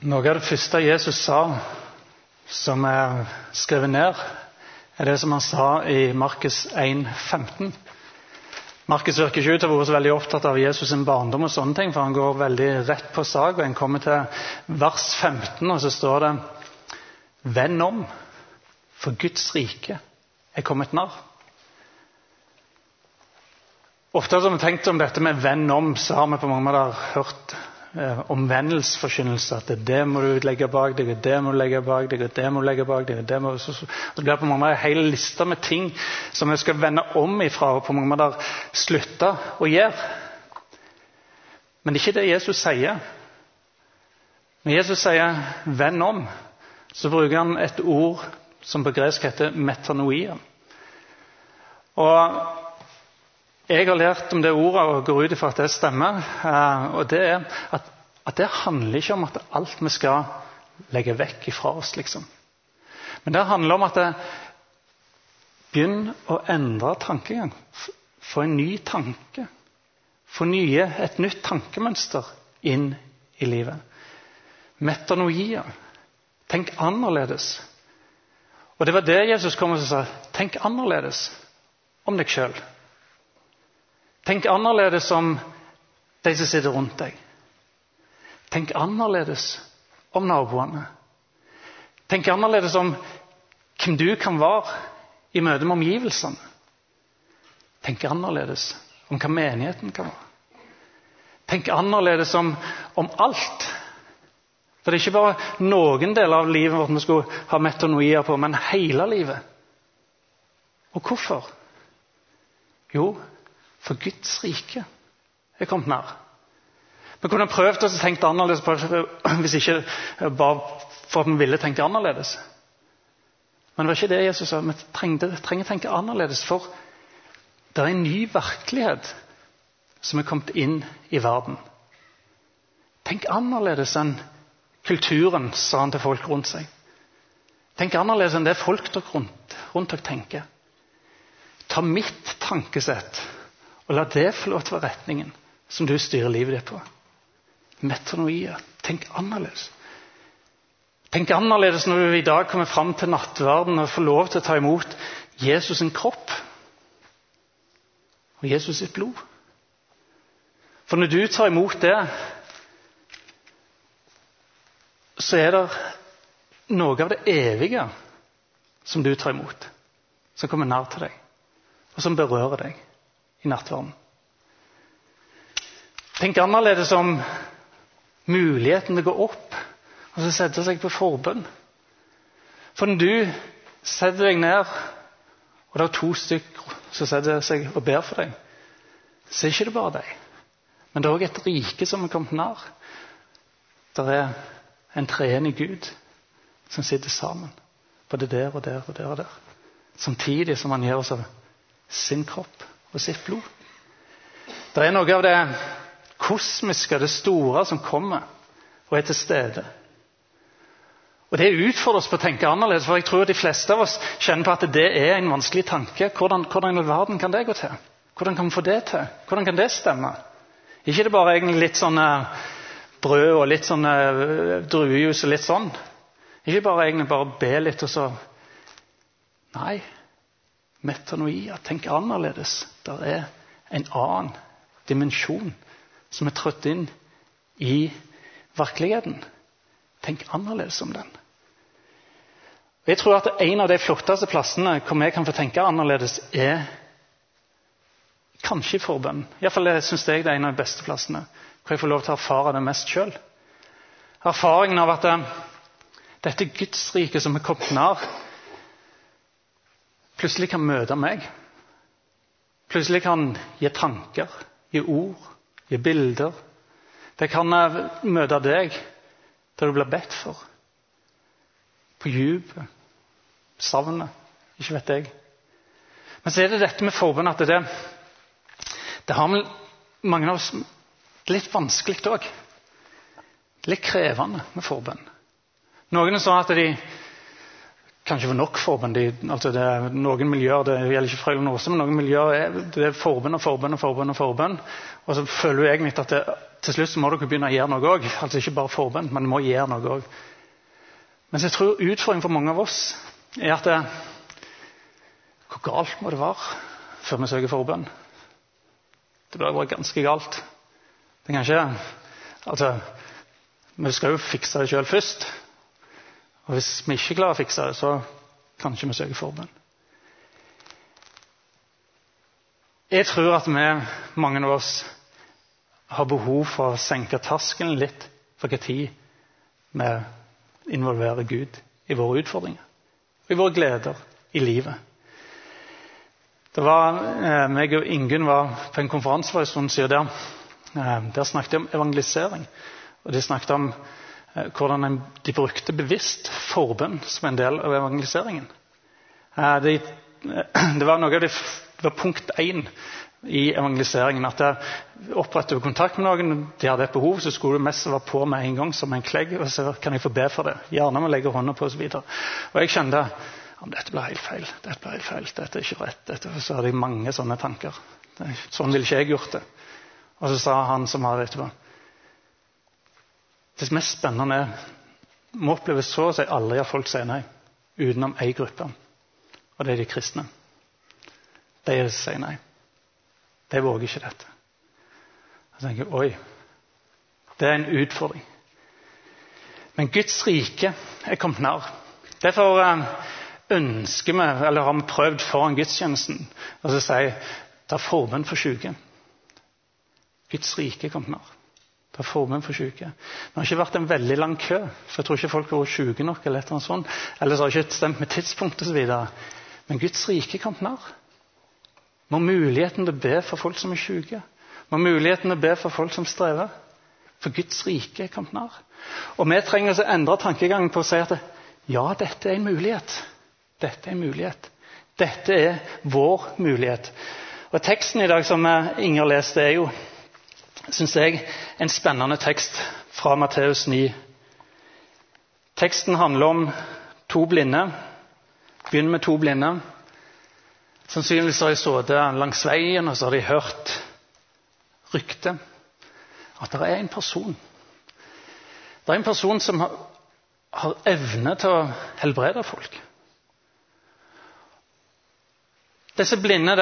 Noe av det første Jesus sa, som skrevet ned, det som han sa i Markus 1,15. Markus virker ikke ut til å være så veldig opptatt av Jesus sin barndom og sånne ting, for han går veldig rett på sak, og han kommer til vers 15, og så står det: «Vend om, for Guds rike kommet nær.» Ofte som vi tenkt om dette med vend om, så har vi på mange måter hørt omvendelsesforkynnelse, at det må du legge bak deg, det må du legge bak deg, det må du legge bak deg, det må så det blir på mange måter en hel liste med ting som vi skal vende om ifra og på mange måter slutte å gjøre. Men det er ikke det Jesus sier. Når Jesus sier vend om, så bruker han et ord som på gresk heter metanoia. Og jeg har lært om det ordet og går ut ifra at det stemmer, og det at det handler ikke om at alt vi skal legge vekk ifra oss, liksom. Men det handler om at det begynner å endre tankegang, få en ny tanke, få et nytt tankemønster inn i livet. Metanoia, tenk annerledes. Og det var det Jesus kom og sa, tenk annerledes om deg selv. Tenk annerledes om de som sitter rundt deg. Tenk annerledes om naboene. Tenk annerledes om hvem du kan være i møte med omgivelsene. Tenk annerledes om hva menigheten kan være. Tenk annerledes om alt. For det er ikke bare noen deler av livet vårt vi skulle ha metanoia på, men hele livet. Og hvorfor? Jo, for Guds rike kommet nær. Vi kunne prøvd oss å tenke annerledes på det, hvis ikke bare for at vi ville tenke annerledes. Men det var ikke det Jesus sa. Vi trenger å tenke annerledes, for det er en ny virkelighet som kommet inn i verden. Tenk annerledes enn kulturen, sa han til folk rundt seg. Tenk annerledes enn det folk rundt dere tenker. Ta mitt tankesett og la det få lov til å være retningen som du styrer livet ditt på. Metanoia. Tenk annerledes. Tenk annerledes når du i dag kommer fram til nattverden og får lov til å ta imot Jesus sin kropp og Jesus sitt blod. For når du tar imot det, så det noe av det evige som du tar imot, som kommer nær til deg, og som berører deg i nattverden. Tenk annerledes om muligheten til å gå opp og så sette seg på forbønn. For når du setter deg ned, og det er 2 stykker som setter seg og ber for deg, så ikke det bare deg, men det er også et rike som kommet nær. Det er en treenig Gud som sitter sammen, både der og der og der og der, samtidig som han gjør oss av sin kropp og sitt blod. Det er noe av det kosmiske, det store som kommer og til stede. Og det utfordrer oss på å tenke annerledes, for jeg tror de fleste av oss kjenner på at det er en vanskelig tanke. Hvordan i verden kan det gå til? Hvordan kan vi få det til? Hvordan kan det stemme? Ikke det bare egentlig litt sånn brød og litt sånn druejus og litt sånn. Ikke bare be litt og så. Nei, metanoia, tenk annerledes. Det er en annen dimensjon som trådt inn i virkeligheten. Tenk annerledes om den. Jeg tror at en av de flotteste plassene hvor vi kan få tenke annerledes kanskje i forbønn. I hvert fall synes jeg det er en av de beste plassene hvor jeg får lov til å erfare det mest selv. Erfaringen av at dette Guds rike som kommet nær, plutselig kan møte meg. Plutselig kan gi tanker, gi ord, gi bilder. Det kan møte deg der du blir bedt for. På djupet, savnet, ikke vet jeg. Men så det dette med forbønn at det har mange av oss litt vanskelig også. Litt krevende med forbønn. Noen er sånn at de kanskje for nok forbønn. Altså det er noen miljøer, det gjelder ikke Frøyland Åse, men noen miljøer det er forbønn og forbønn og forbønn og forbønn. Og så føler jeg egentlig at til slutt så må dere begynne å gjøre noe også. Altså ikke bare forbønn, men må gjøre noe også. Men så jeg tror utfordringen for mange av oss er at hvor galt må det være før vi søker forbønn? Det bør være ganske galt. Det kan ikke, altså, vi skal jo fikse det selv først. Og hvis vi ikke klarer å fikse det, så kan ikke vi søke forbønn. Jeg tror at mange av oss har behov for å senke terskelen litt for hva tid vi involverer Gud i våre utfordringer, i våre gleder i livet. Det var, meg og Ingunn var på en konferanse for en stund siden der snakket de om evangelisering. Og de snakket om hvordan de brukte bevisst forbønn som en del av evangeliseringen. Det var noe av det var punkt 1 i evangeliseringen, at jeg opprettet kontakt med noen, de hadde et behov, så skulle du mest være på med en gang som en klegg, og så kan jeg få be for det. Gjerne med å legge hånda på og så videre. Og jeg kjente dette ble helt feil, dette er ikke rett. Så hadde jeg mange sånne tanker. Sånn ville ikke jeg gjort det. Og så sa han som hadde etterpå, det mest spennende må oppleves så å si aldri at folk sier nei, utenom en gruppe. Og det er de kristne. De sier nei. De våger ikke dette. Jeg tenker, oi, det er en utfordring. Men Guds rike er kommet nær. Derfor ønsker vi, eller har vi prøvd foran gudstjenesten, og så sier det er forbønn for syke. Guds rike er kommet nær. Det er forbønn for syke. Det har ikke vært en veldig lang kø, for jeg tror ikke folk var syke nok, eller et eller annet sånt, eller så har ikke stemt med tidspunkt og så videre. Men Guds rike er kommet nær. Vi har muligheten til å be for folk som er syke. Vi har muligheten til å be for folk som strever. For Guds rike er kommet nær. Og vi trenger å endre tankegangen på å si at ja, dette er en mulighet. Dette er en mulighet. Dette er vår mulighet. Og teksten i dag som Inger leste er jo, synes jeg, en spennende tekst fra Matteus 9. Teksten handler om 2 blinde. Begynner med 2 blinde. Sannsynligvis har de stått langs veien, og så har de hørt rykte at det er en person. Det er en person som har evne til å helbrede folk. Disse blinde,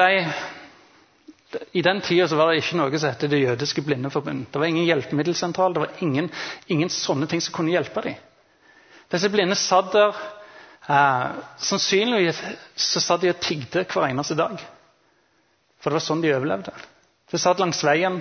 i den tiden så var det ikke noe som heter det jødiske blindeforbund. Det var ingen hjelpemiddelsentral, det var ingen sånne ting som kunne hjelpe dem. Disse blinde satt der, sannsynligvis så satt de og tigde hver eneste dag. For det var sånn de overlevde. De satt langs veien.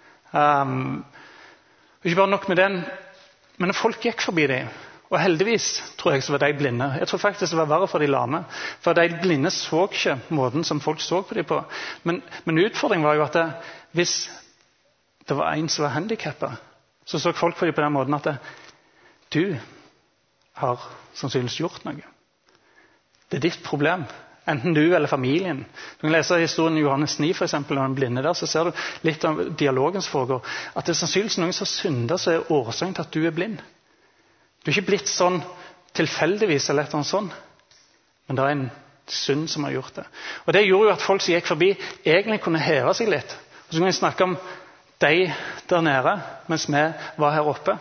Ikke bare nok med den, men når folk gikk forbi dem, og heldigvis tror jeg så var de blinde. Jeg tror faktisk det var verre for de lame. For de blinde så ikke måten som folk så på dem på. Men utfordringen var jo at hvis det var en som var handicappet, så folk på dem på den måten at du har sannsynligvis gjort noe. Det er ditt problem. Enten du eller familien. Du kan lese historien i Johannes 9 for eksempel, når den blinde der, så ser du litt av dialogen som foregår. At det er sannsynligvis noen som synder, så er årsaken til at du er blind. Du er ikke blitt sånn tilfeldigvis eller et eller annet sånn, men det er en synd som har gjort det. Og det gjorde jo at folk som gikk forbi egentlig kunne heve seg litt. Og så kan vi snakke om de der nede, mens vi var her oppe.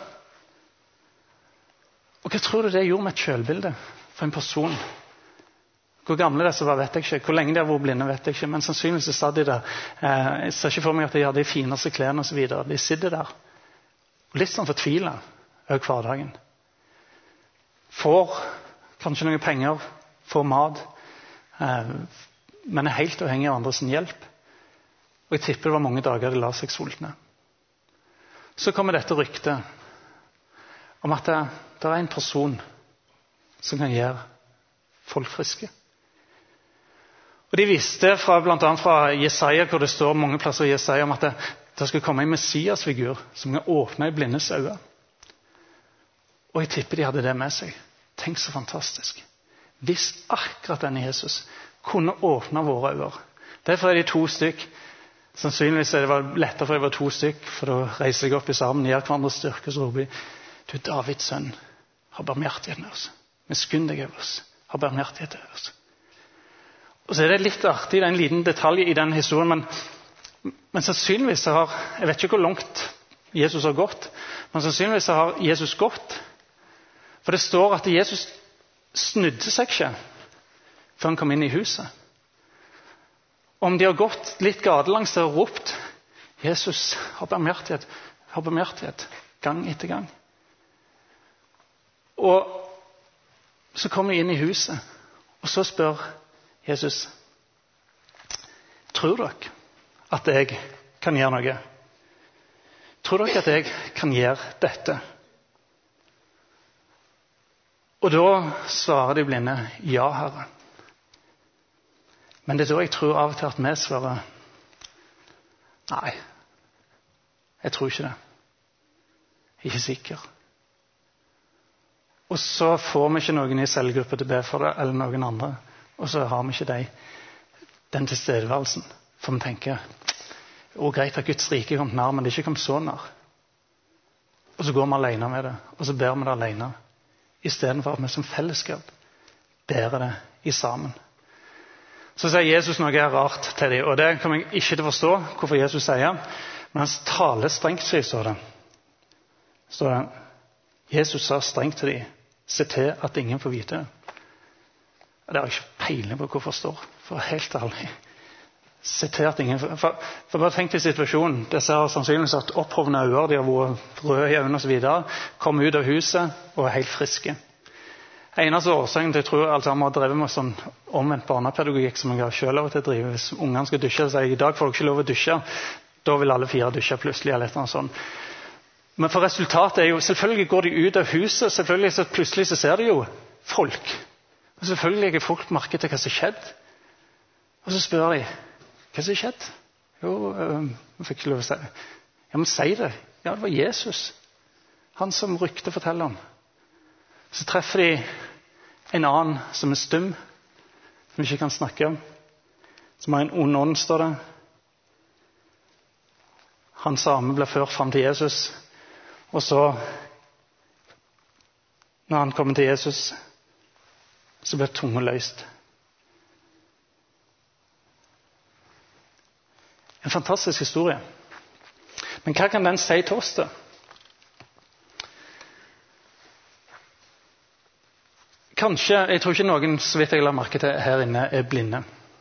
Og hva tror du det gjorde med et selvbilde for en person? Hvor gamle disse var, vet jeg ikke. Hvor lenge de har vært blinde, vet jeg ikke. Men sannsynligvis så satt de der. Jeg ser ikke for meg at de hadde de fineste klærne og så videre. De sitter der. Og litt sånn fortvilet over hverdagen. Får kanskje noen penger, får mat, men er helt avhengig av andres hjelp. Og jeg tipper det var mange dager de la seg sultne. Så kommer dette ryktet om at det er en person som kan gjøre folk friske. Og de visste blant annet fra Jesaja, hvor det står mange plasser i Jesaja om at det skulle komme en messiasfigur som kan åpne i blindes øyne. Og jeg tipper de hadde det med seg. Tenk så fantastisk. Hvis akkurat denne Jesus kunne åpne våre øyne. Derfor er de 2 stykk. Sannsynligvis er det lettere for de var 2 stykk, for da reiser de opp i sammen, gir hverandre styrke, så roper de, du Davids sønn, har barmhjertighet med oss. Men skynd deg over oss. har barmhjertighet over oss. Og så det litt artig, det en liten detalj i den historien, men sannsynligvis har, jeg vet ikke hvor langt Jesus har gått, men sannsynligvis har Jesus gått, for det står at Jesus snudde seg ikke før han kom inn i huset. Om de har gått litt gatelangs og ropt, Jesus har barmhjertighet, gang etter gang. Og så kommer de inn i huset, og så spør Jesus, tror dere at jeg kan gjøre noe? Tror dere at jeg kan gjøre dette? Og da svarer de blinde, ja, Herre. Men det da jeg tror av og til at vi svarer, nei, jeg tror ikke det. Jeg er ikke sikker. Og så får vi ikke noen i cellegruppe til å be for det, eller noen andre. Og så har vi ikke den tilstedeværelsen. For vi tenker, greit at Guds rike kom nær, men det er ikke kommet så nær. Og så går vi alene med det, og så ber vi det alene. I stedet for at vi som fellesskap bærer det i sammen. Så sier Jesus noe rart til dem, og det kommer jeg ikke til å forstå hvorfor Jesus sier, men han taler strengt, står det. Så Jesus sa strengt til dem, se til at ingen får vite det. Det har jeg ikke peiling på hvorfor det står, for helt ærlig. Se til at ingen for bare tenk til situasjonen. Disse har sannsynligvis hatt opphovne øyne, de har vært røde i øynene og så videre, kom ut av huset og er helt friske. Eneste årsaken til jeg tror altså han har drevet med sånn omvendt barnepedagogikk som jeg har selv lov til å drive. Hvis ungene skal dusje og sier i dag får dere ikke lov å dusje, da vil alle 4 dusje plutselig eller et eller annet sånt. Men for resultatet er jo, selvfølgelig går de ut av huset, selvfølgelig så plutselig så ser de jo folk. Og selvfølgelig legger folk merke til hva som skjedde. Og så spør de, hva som skjedde? Jo, jeg fikk ikke lov å si det. Ja, men si det. Ja, det var Jesus. Han som rykte forteller om. Så treffer de en annen som er stum, som ikke kan snakke om. Som har en ond ånd, står det. Han samme ble ført frem til Jesus. Og så, når han kommer til Jesus, så ble tunga løst. En fantastisk historie. Men hva kan den si til oss da? Kanskje, jeg tror ikke noen, så vidt jeg la merke til her inne, er blinde.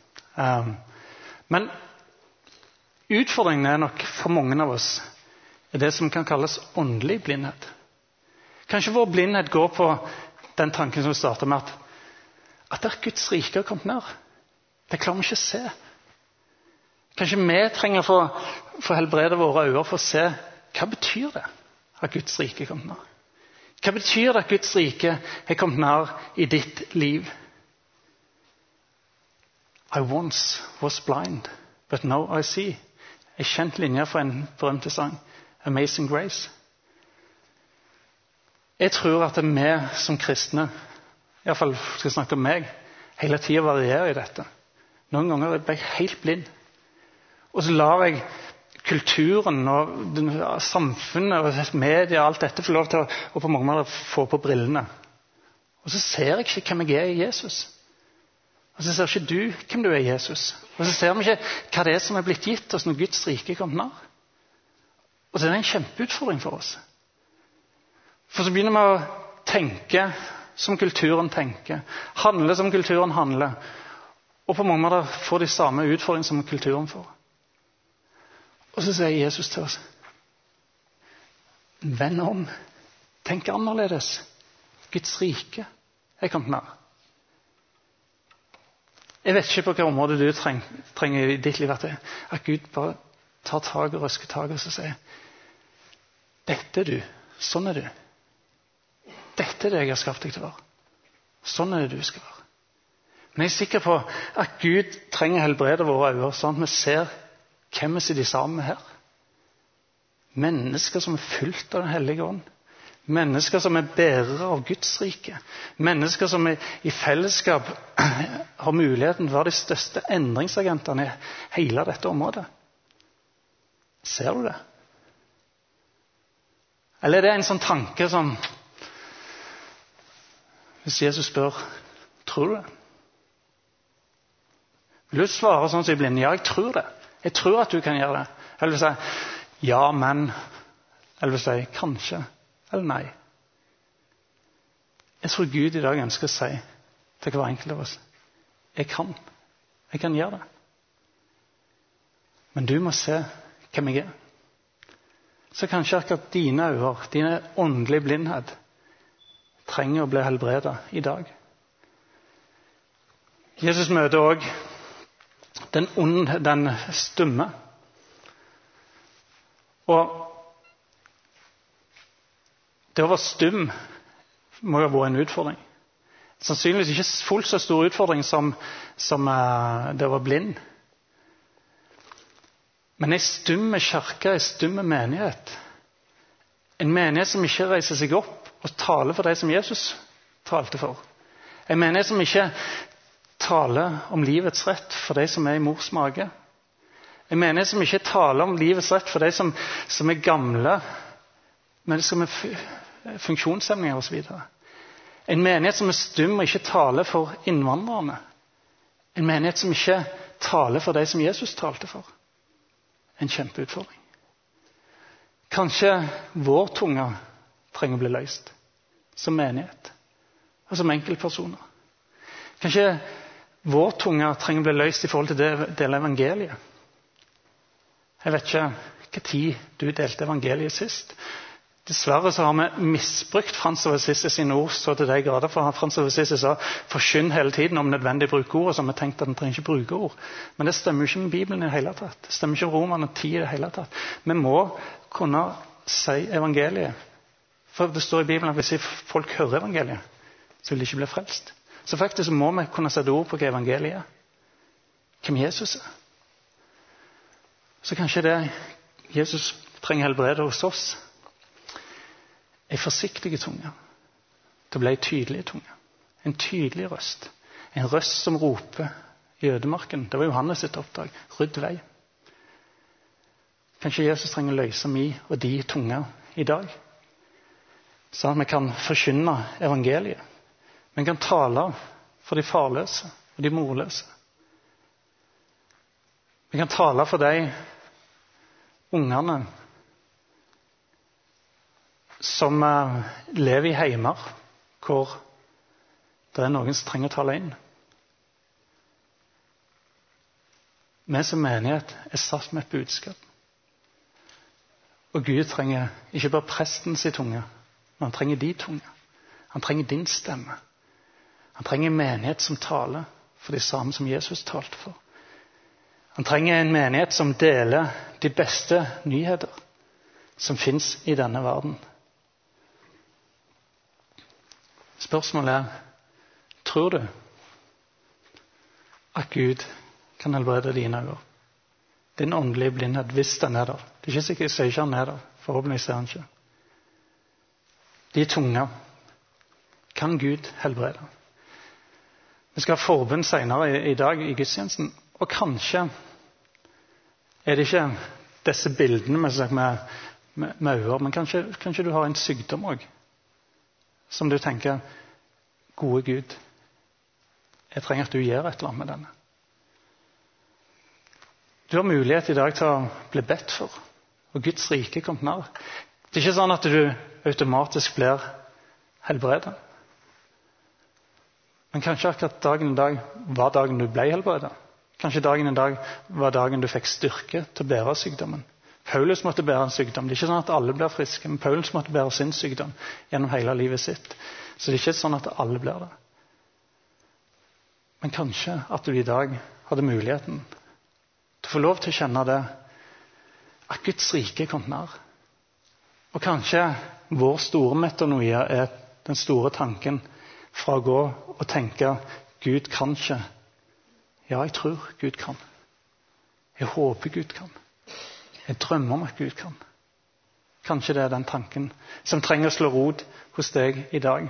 Men utfordringen er nok for mange av oss er det som kan kalles åndelig blindhet. Kanskje vår blindhet går på den tanken som vi starter med at det er Guds rike har kommet nær. Det klarer vi ikke å se. Kanskje vi trenger for helbrede våre øyne for å se hva betyr det at Guds rike har kommet nær. Hva betyr det at Guds rike har kommet nær i ditt liv? I once was blind, but now I see. En kjent linje fra en berømte sang. Amazing Grace. Jeg tror at vi som kristne, i hvert fall skal jeg snakke om meg, hele tiden varierer i dette. Noen ganger ble jeg helt blind. Og så lar jeg kulturen og samfunnet og media og alt dette få lov til å på mange måter få på brillene. Og så ser jeg ikke hvem jeg er i Jesus. Og så ser ikke du hvem du er i Jesus. Og så ser vi ikke hva det er som er blitt gitt oss når Guds rike kommer nær. Og så er det en kjempeutfordring for oss. For så begynner vi å tenke som kulturen tenker, handle som kulturen handler, og på mange måter får de samme utfordringer som kulturen får. Og så sier Jesus til oss, vend om, tenk annerledes. Guds rike er kommet nær. Jeg vet ikke på hvilke områder du trenger i ditt liv at Gud bare tar tag og røsker tag og så sier, dette er du, sånn er du. Dette er det jeg har skapt deg til å være. Sånn er det du skal være. Men jeg er sikker på at Gud trenger helbrede våre øyne, sånn at vi ser hvem vi sitter sammen her. Mennesker som er fullt av den hellige ånd. Mennesker som er bærere av Guds rike. Mennesker som i fellesskap har muligheten til å være de største endringsagentene i hele dette området. Ser du det? Eller er det en sånn tanke som, hvis Jesus spør, Tror du det? Vil du svare sånn som i blinde? Ja, jeg tror det. Jeg tror at du kan gjøre det. Eller vil si ja, men. Eller vil si kanskje. Eller nei. Jeg tror Gud i dag ønsker å si til hver enkelt av oss: jeg kan gjøre det. Men du må se hvem jeg er. Så kanskje akkurat dine øyne, dine åndelige blindhet, trenger å bli helbredet i dag. Jesus møter også den stumme. Og det å være stum må jo ha vært en utfordring. Sannsynligvis ikke fullt så stor utfordring som det å være blind. Men en stumme kirke, en stumme menighet, en menighet som ikke reiser seg opp og taler for de som Jesus talte for. En menighet som ikke taler om livets rett for de som er i mors mage. En menighet som ikke taler om livets rett for de som er gamle, men som er funksjonshemninger og så videre. En menighet som er stum og ikke taler for innvandrerne. En menighet som ikke taler for de som Jesus talte for. En kjempeutfordring. Kanskje vår tunge trenger å bli løst som menighet og som enkeltpersoner. Kanskje vår tunge trenger å bli løst i forhold til det dele evangeliet. Jeg vet ikke hva tid du delte evangeliet sist. Dessverre så har vi misbrukt Frans av Assisi sine ord så til de grader, for Frans av Assisi sa forskynd hele tiden om nødvendig bruke ord, og så har vi tenkt at vi trenger ikke bruke ord. Men det stemmer jo ikke med Bibelen i det hele tatt. Det stemmer ikke med Romerne 10 i det hele tatt. Vi må kunne si evangeliet. For det står i Bibelen at hvis folk hører evangeliet, så vil de ikke bli frelst. Så faktisk må vi kunne sette ord på hva evangeliet er. Hvem Jesus er. Så kanskje det Jesus trenger helbrede hos oss. En forsiktig tunge. Det ble en tydelig tunge. En tydelig røst. En røst som roper i ødemarken. Det var Johannes sitt oppdrag. Rydd vei. Kanskje Jesus trenger å løse mi og de tunge i dag. Sånn at vi kan forkynne evangeliet. Vi kan tale for de farløse og de morløse. Vi kan tale for de ungene som lever i heimer hvor det er noen som trenger å tale inn. Vi som menighet er satt med et budskap. Og Gud trenger ikke bare prestens tunge, men han trenger de tunge. Han trenger din stemme. Han trenger en menighet som taler for de samme som Jesus talte for. Han trenger en menighet som deler de beste nyheter som finnes i denne verden. Spørsmålet er, tror du at Gud kan helbrede dine øyne? Din åndelige blindhet, hvis den er der. Det er ikke sikkert jeg sier ikke han er der. Forhåpentlig ser han ikke. De tunge kan Gud helbrede. Vi skal ha forbønn senere i dag i gudstjenesten. Og kanskje er det ikke disse bildene med øyne, men kanskje du har en sykdom også. Som du tenker, gode Gud, jeg trenger at du gjør et eller annet med denne. Du har mulighet i dag til å bli bedt for, og Guds rike kommer nær. Det er ikke sånn at du automatisk blir helbredet. Men kanskje akkurat dagen i dag var dagen du ble helbredet. Kanskje dagen i dag var dagen du fikk styrke til å bære sykdommen. Paulus måtte bære en sykdom. Det er ikke sånn at alle blir friske, men Paulus måtte bære sin sykdom gjennom hele livet sitt. Så det er ikke sånn at alle blir det. Men kanskje at du i dag hadde muligheten til å få lov til å kjenne det, at Guds rike kom nær. Og kanskje vår store metanoia er den store tanken fra å gå og tenke Gud kan ikke. Ja, jeg tror Gud kan. Jeg håper Gud kan. Jeg drømmer om at Gud kan. Kanskje det er den tanken som trenger å slå rot hos deg i dag.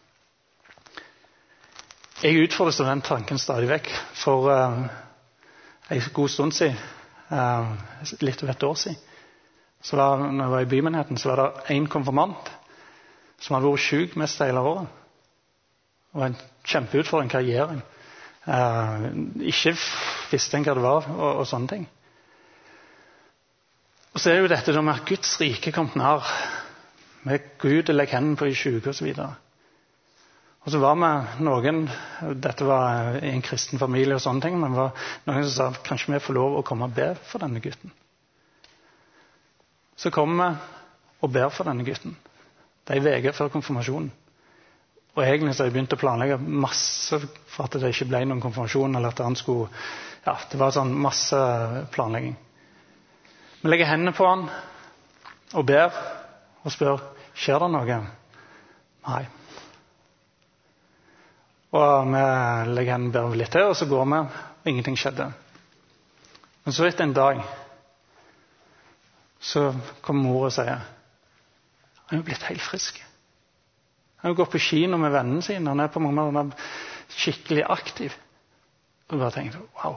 Jeg utfordres av den tanken stadig vekk. For en god stund siden, litt over et år siden, når jeg var i bymenigheten, så var det en konfirmant som hadde vært syk mest hele året. Og en kjempeutfordring, hva gjør en? Ikke visste en hva det var, og sånne ting. Og så jo dette med at Guds rike kom nær, med Gud og legge hendene på i syke og så videre. Og så var vi noen, dette var i en kristen familie og sånne ting, men var noen som sa, kanskje vi får lov å komme og be for denne gutten. Så kom vi og ber for denne gutten. Det en uke før konfirmasjonen. Og egentlig så har jeg begynt å planlegge masse for at det ikke ble noen konfirmasjon, eller at han skulle, ja, det var sånn masse planlegging. Vi legger hendene på han og ber og spør, skjer det noe? Nei. Og vi legger hendene ber litt til, og så går vi, og ingenting skjedde. Men så etter en dag, så kommer mor og sier, han er jo blitt helt frisk. Han går på kino med vennene sine, han på mange måter skikkelig aktiv. Og bare tenkte, wow.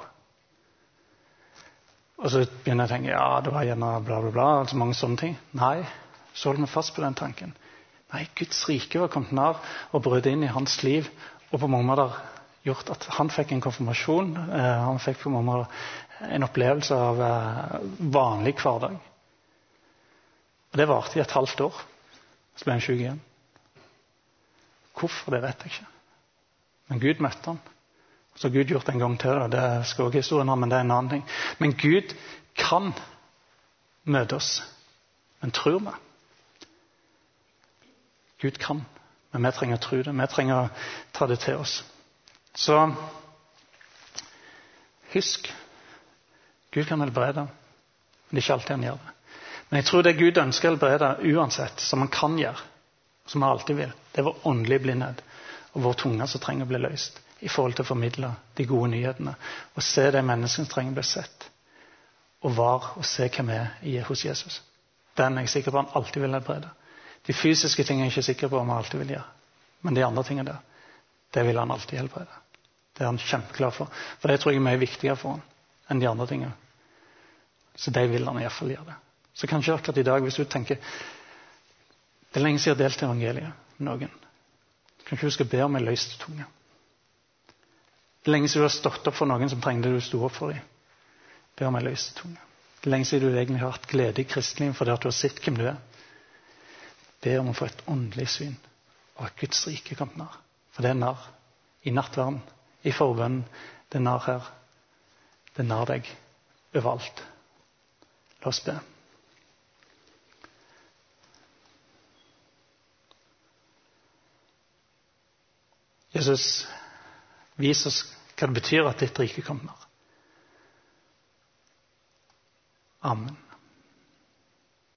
Og så begynner jeg å tenke, ja, det var gjerne bla bla bla, altså mange sånne ting. Nei, så holdt vi fast på den tanken. Nei, Guds rike var kommet nær og brød inn i hans liv, og på mange måter gjort at han fikk en konfirmasjon, han fikk på mange måter en opplevelse av vanlig hverdag. Og det varte i et halvt år. Så ble han syk igjen. Hvorfor, det vet jeg ikke. Men Gud møtte han. Så Gud gjort en gang til, det skal også historien ha, men det en annen ting. Men Gud kan møte oss. Men tror vi? Gud kan, men vi trenger å tro det. Vi trenger å ta det til oss. Så husk, Gud kan helbrede, men det er ikke alltid han gjør det. Men jeg tror det Gud ønsker å helbrede uansett, som han kan gjøre, som han alltid vil, det er vår åndelige blindhet og vår tunge som trenger å bli løst i forhold til å formidle de gode nyhetene og se det menneskene trenger å bli sett og se hvem er hos Jesus. Den er jeg sikker på han alltid vil helbrede. De fysiske tingene er jeg ikke sikker på om han alltid vil gjøre, men de andre tingene der, det vil han alltid helbrede. Det er han kjempeklar for det tror jeg er mye viktigere for han enn de andre tingene. Så det vil han i hvert fall gjøre det. Så kanskje akkurat i dag, hvis du tenker det er lenge siden jeg har delt evangeliet med noen. Kanskje du skal be om en løst tunge. Det er lenge siden du har stått opp for noen som trengte det du stod opp for dem. Be om en løst tunge. Det er lenge siden du egentlig har hatt glede i kristelivet fordi at du har sett hvem du er. Be om å få et åndelig syn og at Guds rike kommer nær. For det er nær i nattverden, i forbønnen, det er nær her. Det er nær deg overalt. La oss be. Jesus, vis oss hva det betyr at ditt rike kommer. Amen.